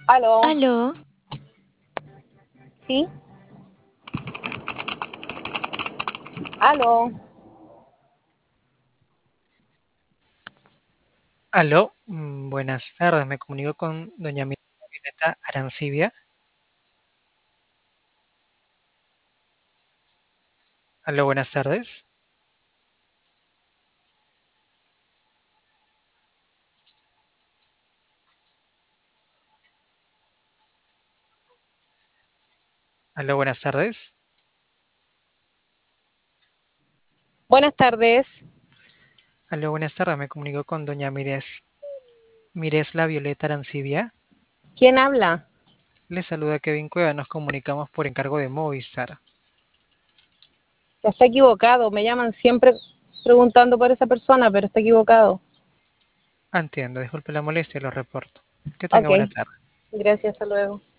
Aló, Aló, ¿sí? Aló. Aló, buenas tardes. Me comunico con doña Violeta Arancibia. Aló, buenas tardes. Aló, buenas tardes. Buenas tardes. Aló, buenas tardes. Me comunico con doña Miresla Violeta Arancibia. ¿Quién habla? Le saluda Kevin Cueva. Nos comunicamos por encargo de Movistar. Está equivocado. Me llaman siempre preguntando por esa persona, pero está equivocado. Entiendo, disculpe la molestia, lo reporto. Que tenga Ok, buena tarde. gracias, hasta luego.